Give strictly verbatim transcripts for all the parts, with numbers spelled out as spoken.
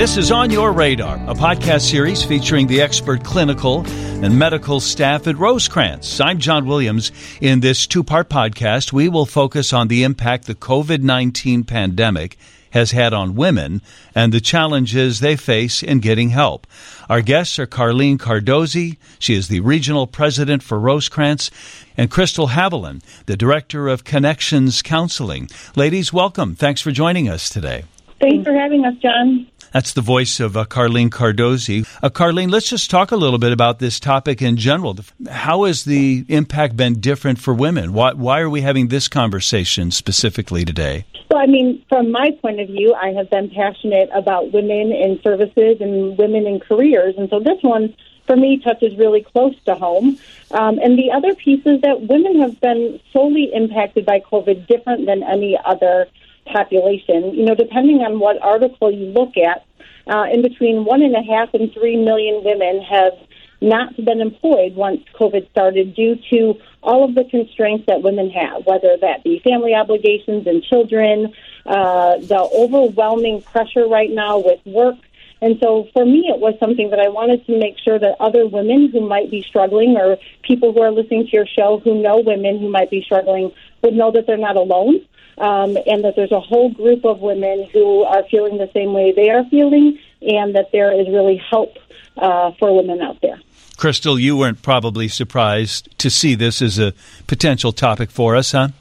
This is On Your Radar, a podcast series featuring the expert clinical and medical staff at Rosecrance. I'm John Williams. In this two-part podcast, we will focus on the impact the covid nineteen pandemic has had on women and the challenges they face in getting help. Our guests are Carlene Cardozi. She is the regional president for Rosecrance, and Crystal Haviland, the director of Connections Counseling. Ladies, welcome. Thanks for joining us today. Thanks for having us, John. That's the voice of uh, Carlene Cardozi. Uh, Carlene, let's just talk a little bit about this topic in general. How has the impact been different for women? Why, why are we having this conversation specifically today? Well, I mean, from my point of view, I have been passionate about women in services and women in careers. And so this one, for me, touches really close to home. Um, and the other piece is that women have been solely impacted by COVID different than any other population. You know, depending on what article you look at, uh, in between one and a half and three million women have not been employed once COVID started due to all of the constraints that women have, whether that be family obligations and children, uh, the overwhelming pressure right now with work. And so for me, it was something that I wanted to make sure that other women who might be struggling, or people who are listening to your show who know women who might be struggling, would know that they're not alone. Um, and that there's a whole group of women who are feeling the same way they are feeling, and that there is really help uh, for women out there. Crystal, you weren't probably surprised to see this as a potential topic for us, huh?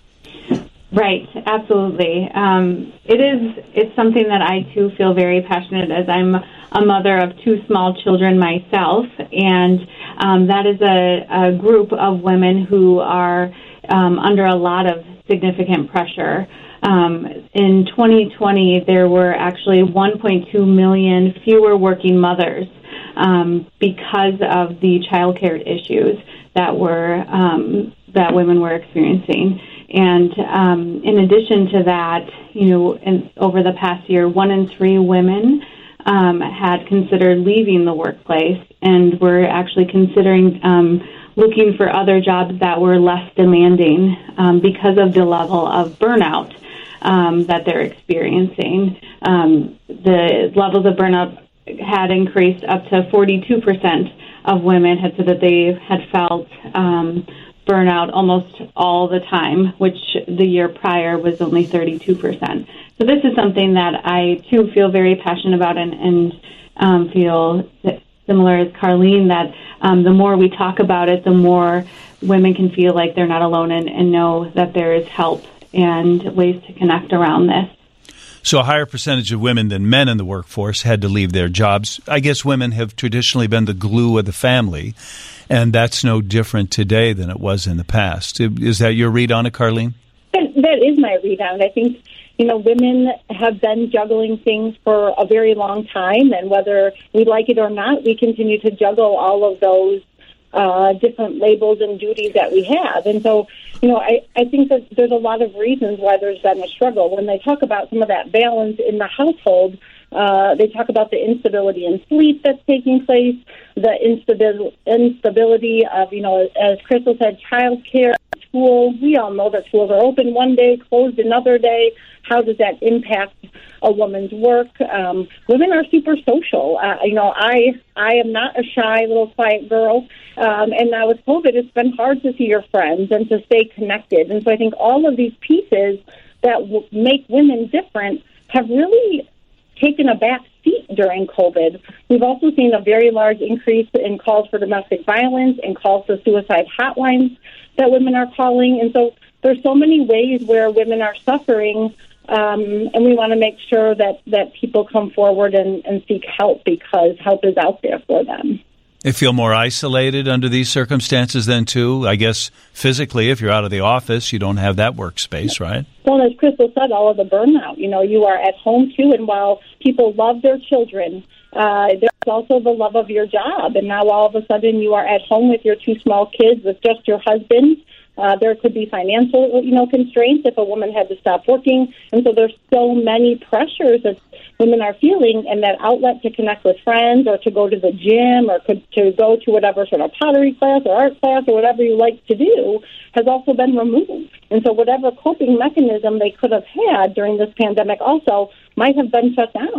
Right, absolutely. Um, it is. It's something that I, too, feel very passionate as I'm a mother of two small children myself, and um, that is a, a group of women who are um, under a lot of significant pressure. Um, in twenty twenty, there were actually one point two million fewer working mothers um, because of the childcare issues that were um, that women were experiencing. And um, in addition to that, you know, in, over the past year, one in three women um, had considered leaving the workplace, and were actually considering um, looking for other jobs that were less demanding um, because of the level of burnout um, that they're experiencing. Um, the levels of burnout had increased up to forty-two percent of women had said that they had felt um, burnout almost all the time, which the year prior was only thirty-two percent. So this is something that I, too, feel very passionate about, and, and um, feel that similar as Carlene, that um, the more we talk about it, the more women can feel like they're not alone, and, and know that there is help and ways to connect around this. So a higher percentage of women than men in the workforce had to leave their jobs. I guess women have traditionally been the glue of the family, and that's no different today than it was in the past. Is that your read on it, Carlene? That, that is my read on it. I think, you know, women have been juggling things for a very long time, and whether we like it or not, we continue to juggle all of those uh, different labels and duties that we have. And so, you know, I, I think that there's a lot of reasons why there's been a struggle. When they talk about some of that balance in the household, uh, they talk about the instability in sleep that's taking place, the instabil- instability of, you know, as Crystal said, child care, school. We all know that schools are open one day, closed another day. How does that impact a woman's work? Um, women are super social. Uh, you know, I I am not a shy little quiet girl, um, and now with COVID, it's been hard to see your friends and to stay connected. And so I think all of these pieces that w- make women different have really taken a back seat during COVID. We've also seen a very large increase in calls for domestic violence and calls to suicide hotlines that women are calling. And so there's so many ways where women are suffering, um, and we want to make sure that, that people come forward and, and seek help, because help is out there for them. They feel more isolated under these circumstances then, too? I guess physically, if you're out of the office, you don't have that workspace, right? Well, as Crystal said, all of the burnout. You know, you are at home, too, and while people love their children, uh, there's also the love of your job. And now all of a sudden you are at home with your two small kids, with just your husband. Uh, there could be financial, you know, constraints if a woman had to stop working. And so there's so many pressures that women are feeling, and that outlet to connect with friends, or to go to the gym, or could, to go to whatever sort of pottery class or art class or whatever you like to do, has also been removed. And so whatever coping mechanism they could have had during this pandemic also might have been shut down.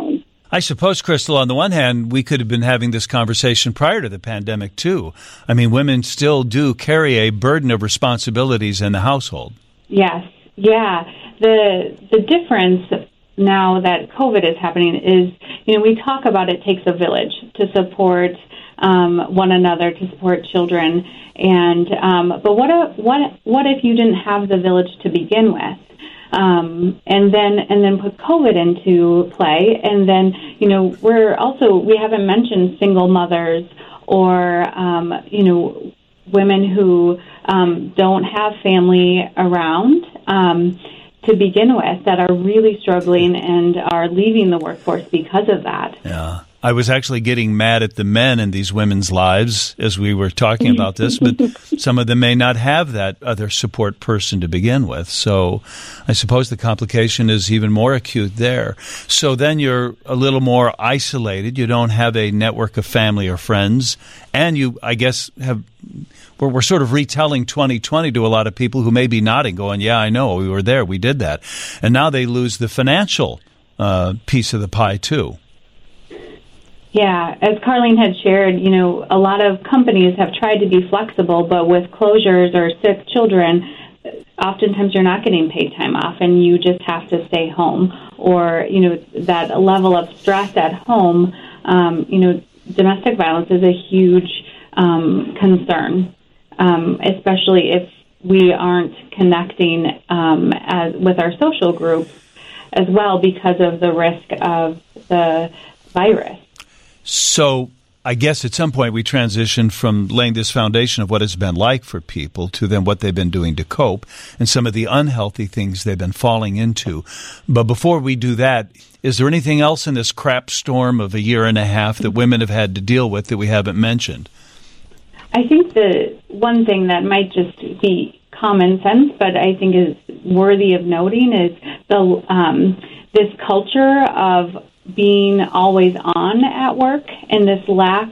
I suppose, Crystal, on the one hand, we could have been having this conversation prior to the pandemic, too. I mean, women still do carry a burden of responsibilities in the household. Yes, yeah. The the difference now that COVID is happening is, you know, we talk about it takes a village to support um, one another, to support children. And um, but what if, what what if you didn't have the village to begin with? Um, and then and then put COVID into play, and then you know we're also we haven't mentioned single mothers or um, you know women who um, don't have family around um, to begin with that are really struggling and are leaving the workforce because of that. Yeah. I was actually getting mad at the men in these women's lives as we were talking about this, but some of them may not have that other support person to begin with. So I suppose the complication is even more acute there. So then you're a little more isolated. You don't have a network of family or friends. And you, I guess, have we're, we're sort of retelling twenty twenty to a lot of people who may be nodding, going, yeah, I know, we were there, we did that. And now they lose the financial uh, piece of the pie, too. Yeah, as Carlene had shared, you know, a lot of companies have tried to be flexible, but with closures or sick children, oftentimes you're not getting paid time off and you just have to stay home. Or, you know, that level of stress at home, um, you know, domestic violence is a huge um, concern, um, especially if we aren't connecting um, as with our social groups as well because of the risk of the virus. So I guess at some point we transitioned from laying this foundation of what it's been like for people to then what they've been doing to cope and some of the unhealthy things they've been falling into. But before we do that, is there anything else in this crap storm of a year and a half that women have had to deal with that we haven't mentioned? I think the one thing that might just be common sense, but I think is worthy of noting is the um, this culture of being always on at work and this lack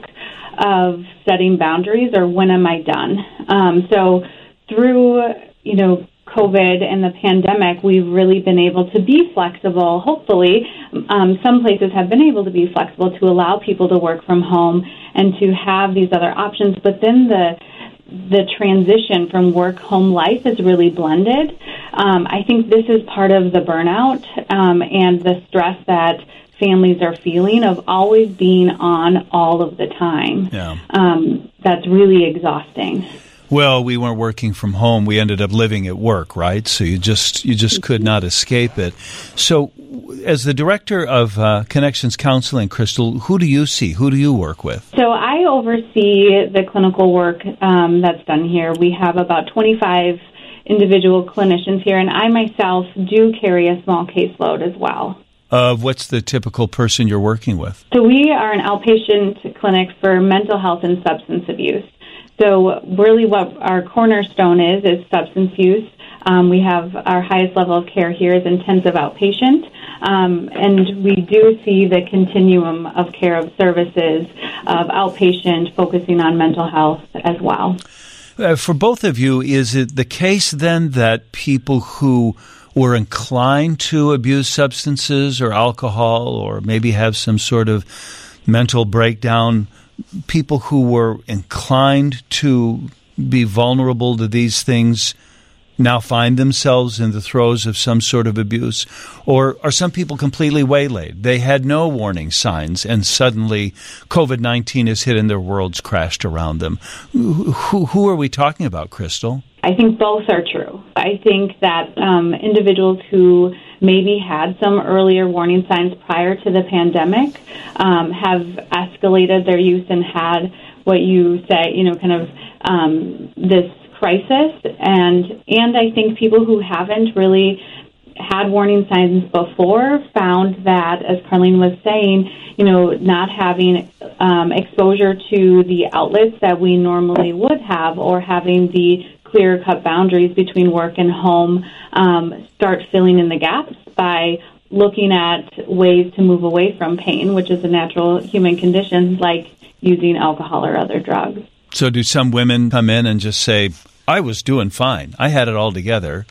of setting boundaries or when am I done. Um, so through, you know, COVID and the pandemic, we've really been able to be flexible. Hopefully, um, some places have been able to be flexible to allow people to work from home and to have these other options. But then the the transition from work-home life is really blended. Um, I think this is part of the burnout um, and the stress that families are feeling of always being on all of the time. Yeah. Um, that's really exhausting. Well, we weren't working from home. We ended up living at work, right? So you just you just could not escape it. So as the director of uh, Connections Counseling, Crystal, who do you see? Who do you work with? So I oversee the clinical work um, that's done here. We have about twenty-five individual clinicians here, and I myself do carry a small caseload as well. Uh, what's the typical person you're working with? So we are an outpatient clinic for mental health and substance abuse. So really what our cornerstone is, is substance use. Um, we have our highest level of care here is intensive outpatient. Um, and we do see the continuum of care of services of outpatient focusing on mental health as well. Uh, for both of you, is it the case then that people who were inclined to abuse substances or alcohol or maybe have some sort of mental breakdown, people who were inclined to be vulnerable to these things now find themselves in the throes of some sort of abuse? Or are some people completely waylaid? They had no warning signs, and suddenly COVID nineteen has hit and their worlds crashed around them. Who, who are we talking about, Crystal? I think both are true. I think that um, individuals who maybe had some earlier warning signs prior to the pandemic um, have escalated their use and had what you say, you know, kind of um, this crisis. And, and I think people who haven't really had warning signs before found that, as Carlene was saying, you know, not having um, exposure to the outlets that we normally would have or having the clear-cut boundaries between work and home um, start filling in the gaps by looking at ways to move away from pain, which is a natural human condition, like using alcohol or other drugs. So do some women come in and just say, I was doing fine, I had it all together,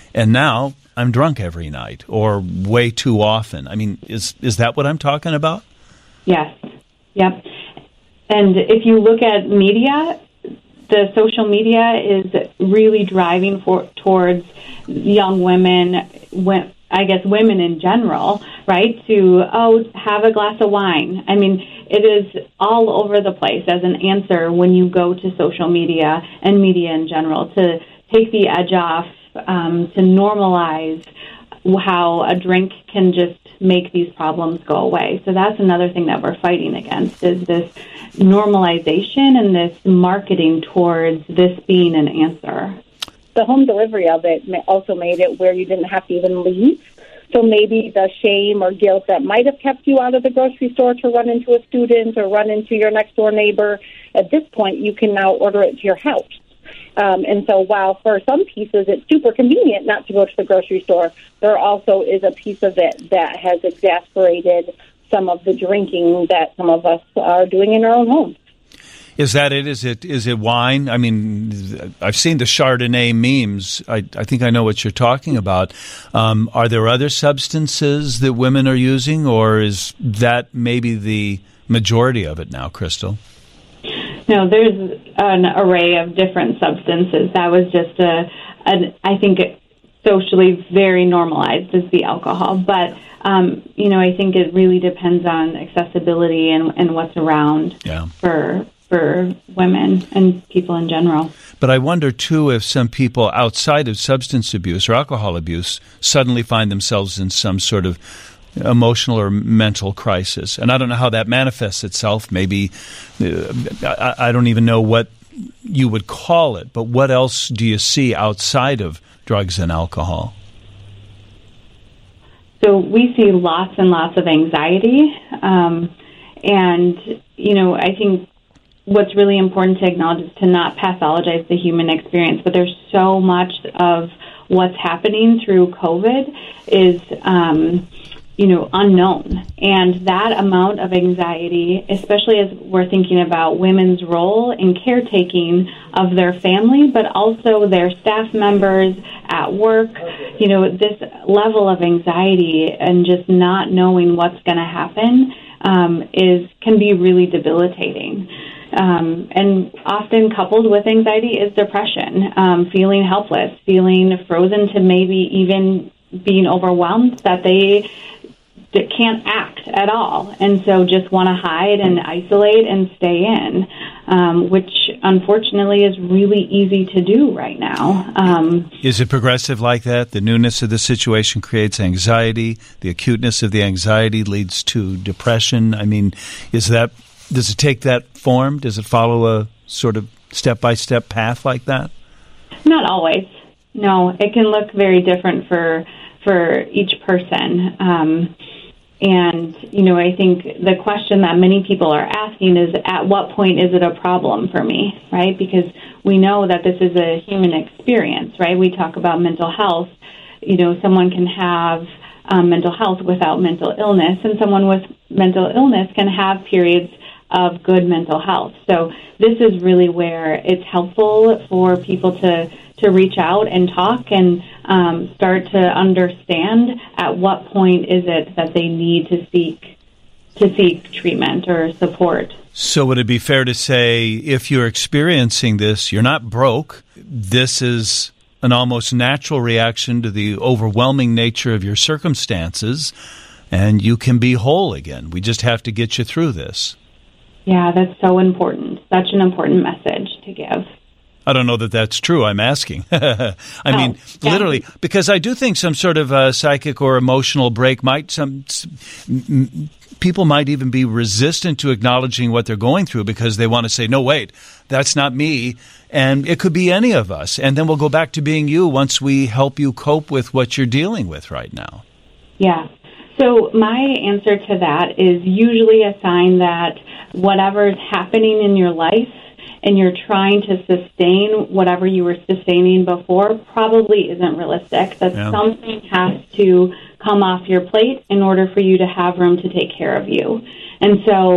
and now I'm drunk every night or way too often. I mean, is is that what I'm talking about? Yes. Yep. And if you look at media, the social media is really driving for, towards young women, when, I guess women in general, right, to, oh, have a glass of wine. I mean, it is all over the place as an answer when you go to social media and media in general to take the edge off, um, to normalize how a drink can just make these problems go away. So that's another thing that we're fighting against, is this normalization and this marketing towards this being an answer. The home delivery of it also made it where you didn't have to even leave. So maybe the shame or guilt that might have kept you out of the grocery store to run into a student or run into your next door neighbor, at this point you can now order it to your house. Um, and so while for some pieces it's super convenient not to go to the grocery store, there also is a piece of it that has exacerbated some of the drinking that some of us are doing in our own homes. Is that it? Is it is it wine? I mean, I've seen the Chardonnay memes. I, I think I know what you're talking about. Um, are there other substances that women are using, or is that maybe the majority of it now, Crystal? No, there's an array of different substances. That was just a, an, I think, socially very normalized is the alcohol. But, um, you know, I think it really depends on accessibility and, and what's around yeah. for for women and people in general. But I wonder, too, if some people outside of substance abuse or alcohol abuse suddenly find themselves in some sort of emotional or mental crisis. And I don't know how that manifests itself. Maybe, uh, I, I don't even know what you would call it, but what else do you see outside of drugs and alcohol? So we see lots and lots of anxiety. Um, and, you know, I think what's really important to acknowledge is to not pathologize the human experience, but there's so much of what's happening through COVID is, um, you know, unknown. And that amount of anxiety, especially as we're thinking about women's role in caretaking of their family, but also their staff members at work, you know, this level of anxiety and just not knowing what's going to happen um, is can be really debilitating. Um, and often coupled with anxiety is depression, um, feeling helpless, feeling frozen to maybe even being overwhelmed that they that can't act at all, and so just want to hide and isolate and stay in, um, which unfortunately is really easy to do right now. Um, is it progressive like that? The newness of the situation creates anxiety. The acuteness of the anxiety leads to depression. I mean, is that does it take that form? Does it follow a sort of step-by-step path like that? Not always. No, it can look very different for for each person. Um, And, you know, I think the question that many people are asking is, at what point is it a problem for me, right? Because we know that this is a human experience, right? We talk about mental health. You know, someone can have um, mental health without mental illness, and someone with mental illness can have periods of good mental health. So this is really where it's helpful for people to to reach out and talk and um, start to understand at what point is it that they need to seek to seek treatment or support. So would it be fair to say if you're experiencing this, you're not broke, this is an almost natural reaction to the overwhelming nature of your circumstances, and you can be whole again. We just have to get you through this. Yeah, that's so important. Such an important message to give. I don't know that that's true. I'm asking. I oh, mean, yeah. literally, because I do think some sort of uh, psychic or emotional break might, some m- people might even be resistant to acknowledging what they're going through because they want to say, no, wait, that's not me. And it could be any of us. And then we'll go back to being you once we help you cope with what you're dealing with right now. Yeah. So my answer to that is usually a sign that whatever's happening in your life and you're trying to sustain whatever you were sustaining before probably isn't realistic, that yeah. something has to come off your plate in order for you to have room to take care of you. And so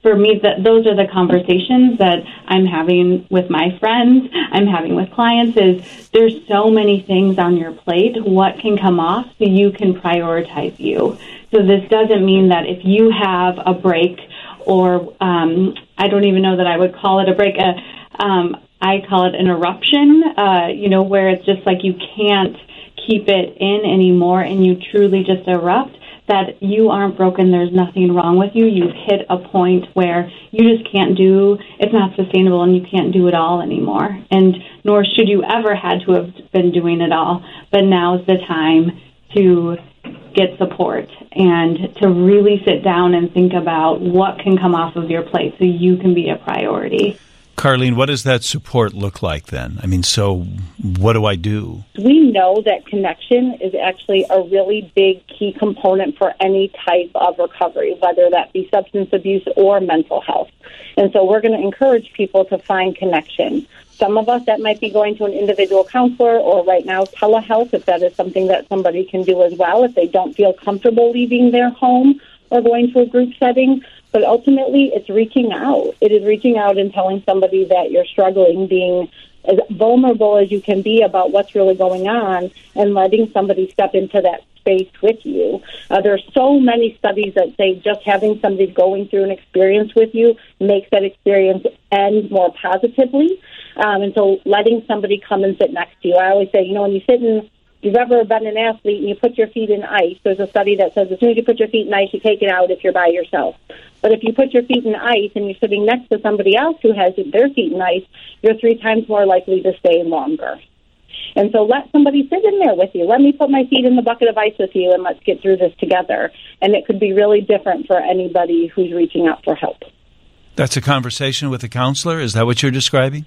for me, that those are the conversations that I'm having with my friends, I'm having with clients, is there's so many things on your plate. What can come off so you can prioritize you? So this doesn't mean that if you have a break, or um, I don't even know that I would call it a break, uh, um, I call it an eruption, uh, you know, where it's just like you can't keep it in anymore and you truly just erupt, that you aren't broken, there's nothing wrong with you. You've hit a point where you just can't do, it's not sustainable and you can't do it all anymore. And nor should you ever had to have been doing it all. But now's the time to get support and to really sit down and think about what can come off of your plate so you can be a priority. Carlene, what does that support look like then? I mean, so what do I do? We know that connection is actually a really big key component for any type of recovery, whether that be substance abuse or mental health. And so we're going to encourage people to find connection. Some of us, that might be going to an individual counselor, or right now telehealth, if that is something that somebody can do as well, if they don't feel comfortable leaving their home or going to a group setting. But ultimately, it's reaching out. It is reaching out and telling somebody that you're struggling, being as vulnerable as you can be about what's really going on, and letting somebody step into that space with you. Uh, there are so many studies that say just having somebody going through an experience with you makes that experience end more positively. Um, and so letting somebody come and sit next to you. I always say, you know, when you sit in, you've ever been an athlete and you put your feet in ice, there's a study that says as soon as you put your feet in ice, you take it out if you're by yourself. But if you put your feet in ice and you're sitting next to somebody else who has their feet in ice, you're three times more likely to stay longer. And so let somebody sit in there with you. Let me put my feet in the bucket of ice with you, and let's get through this together. And it could be really different for anybody who's reaching out for help. That's a conversation with a counselor? Is that what you're describing?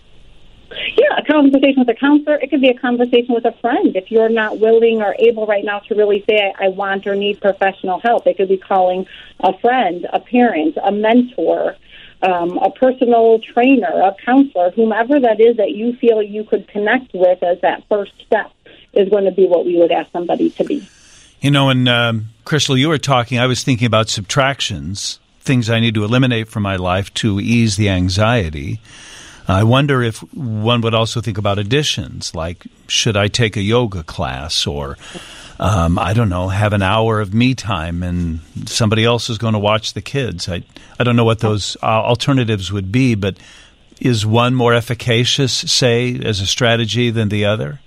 Yeah, a conversation with a counselor. It could be a conversation with a friend. If you're not willing or able right now to really say, I want or need professional help, it could be calling a friend, a parent, a mentor, um, a personal trainer, a counselor, whomever that is that you feel you could connect with as that first step is going to be what we would ask somebody to be. You know, and um, Crystal, you were talking, I was thinking about subtractions, things I need to eliminate from my life to ease the anxiety. I wonder if one would also think about additions, like should I take a yoga class, or, um, I don't know, have an hour of me time and somebody else is going to watch the kids. I, I don't know what those uh, alternatives would be, but is one more efficacious, say, as a strategy than the other?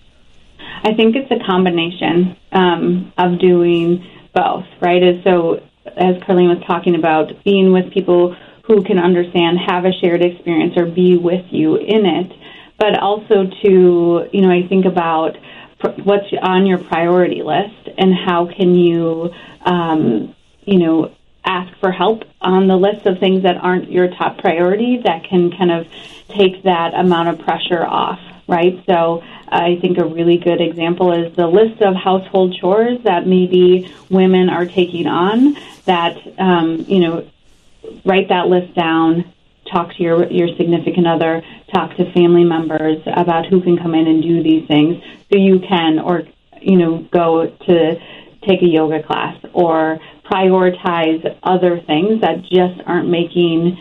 I think it's a combination um, of doing both, right? And so as Carlene was talking about, being with people who can understand, have a shared experience, or be with you in it, but also to, you know, I think about pr- what's on your priority list and how can you, um, you know, ask for help on the list of things that aren't your top priority that can kind of take that amount of pressure off, right? So I think a really good example is the list of household chores that maybe women are taking on that, um, you know, write that list down, talk to your your significant other, talk to family members about who can come in and do these things so you can, or, you know, go to take a yoga class or prioritize other things that just aren't making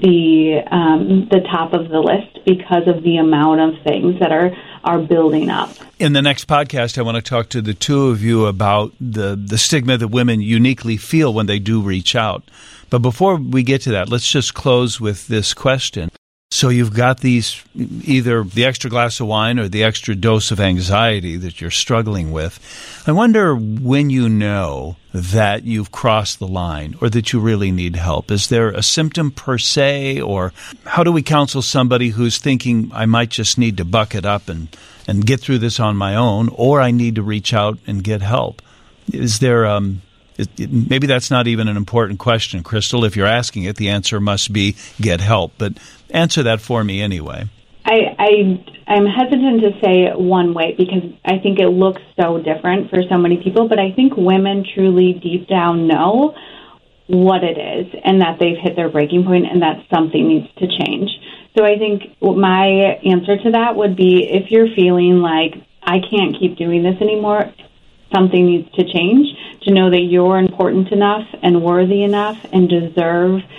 the um, the top of the list because of the amount of things that are, are building up. In the next podcast, I want to talk to the two of you about the, the stigma that women uniquely feel when they do reach out. But before we get to that, let's just close with this question. So you've got these, either the extra glass of wine or the extra dose of anxiety that you're struggling with. I wonder when you know that you've crossed the line or that you really need help. Is there a symptom per se, or how do we counsel somebody who's thinking, I might just need to buck it up and, and get through this on my own, or I need to reach out and get help? Is there... um It, it, maybe that's not even an important question, Crystal. If you're asking it, the answer must be get help. But answer that for me anyway. I, I, I'm hesitant to say one way because I think it looks so different for so many people. But I think women truly deep down know what it is and that they've hit their breaking point and that something needs to change. So I think my answer to that would be if you're feeling like I can't keep doing this anymore, something needs to change, to know that you're important enough and worthy enough and deserve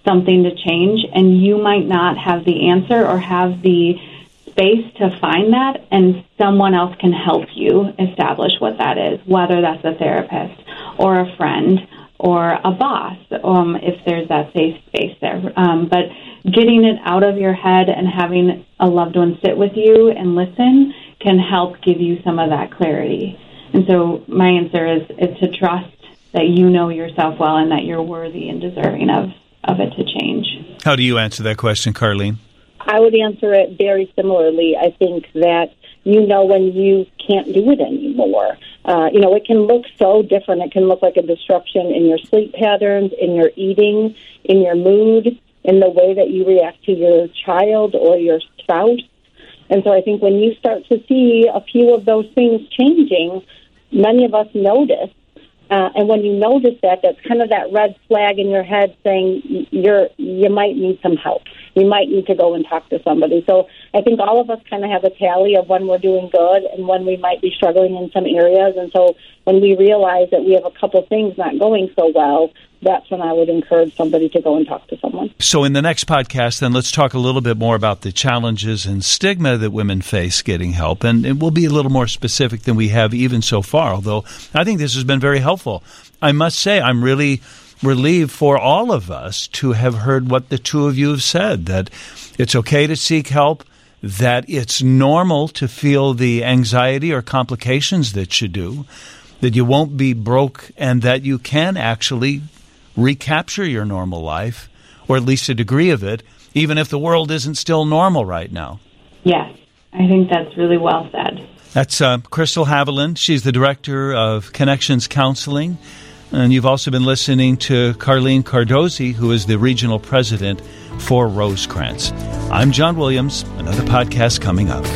something to change, and you might not have the answer or have the space to find that, and someone else can help you establish what that is, whether that's a therapist or a friend or a boss, um, if there's that safe space there. Um, but getting it out of your head and having a loved one sit with you and listen can help give you some of that clarity. And so my answer is, is to trust that you know yourself well and that you're worthy and deserving of, of it to change. How do you answer that question, Carlene? I would answer it very similarly. I think that you know when you can't do it anymore. Uh, you know, it can look so different. It can look like a disruption in your sleep patterns, in your eating, in your mood, in the way that you react to your child or your spouse. And so I think when you start to see a few of those things changing, many of us notice. Uh, and when you notice that, that's kind of that red flag in your head saying you're you might need some help. You might need to go and talk to somebody. So I think all of us kind of have a tally of when we're doing good and when we might be struggling in some areas. And so when we realize that we have a couple things not going so well, that's when I would encourage somebody to go and talk to someone. So in the next podcast, then, let's talk a little bit more about the challenges and stigma that women face getting help. And it will be a little more specific than we have even so far, although I think this has been very helpful. I must say, I'm really relieved for all of us to have heard what the two of you have said, that it's okay to seek help, that it's normal to feel the anxiety or complications that you do, that you won't be broke, and that you can actually recapture your normal life, or at least a degree of it, even if the world isn't still normal right now. Yes, I think that's really well said. That's uh, Crystal Haviland. She's the director of Connections Counseling. And you've also been listening to Carlene Cardozi, who is the regional president for Rosecrans. I'm John Williams. Another podcast coming up.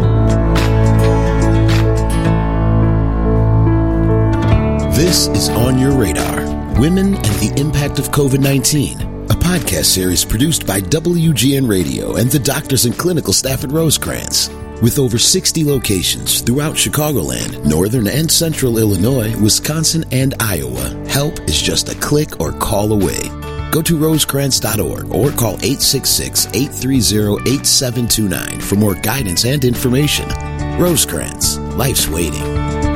This is On Your Radar, Women and the Impact of COVID nineteen, a podcast series produced by W G N Radio and the doctors and clinical staff at Rosecrans. With over sixty locations throughout Chicagoland, northern and central Illinois, Wisconsin, and Iowa, help is just a click or call away. Go to rosecrans dot org or call eight six six, eight three zero, eight seven two nine for more guidance and information. Rosecrans, life's waiting.